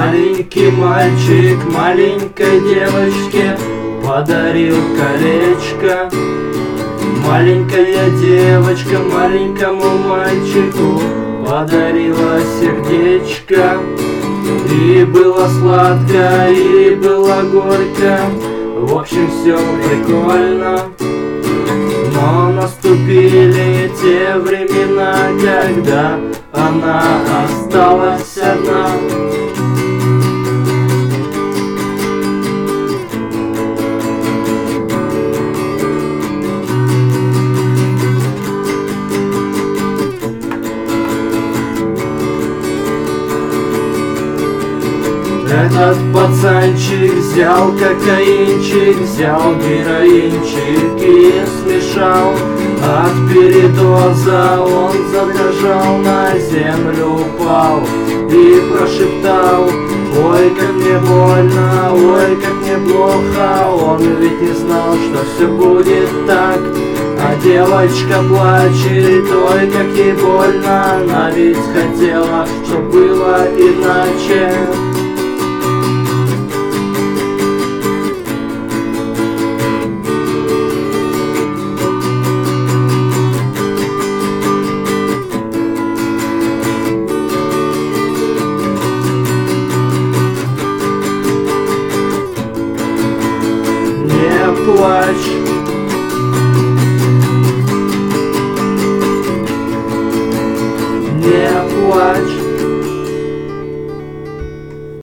Маленький мальчик маленькой девочке подарил колечко. Маленькая девочка маленькому мальчику подарила сердечко. И было сладко, и было горько, в общем все прикольно. Но наступили те времена, когда она осталась одна. Этот пацанчик взял кокаинчик, взял героинчик и смешал. От передоза он задрожал, на землю упал и прошептал: ой, как мне больно, ой, как мне плохо. Он ведь не знал, что все будет так. А девочка плачет, ой, как ей больно. Она ведь хотела, чтоб было иначе.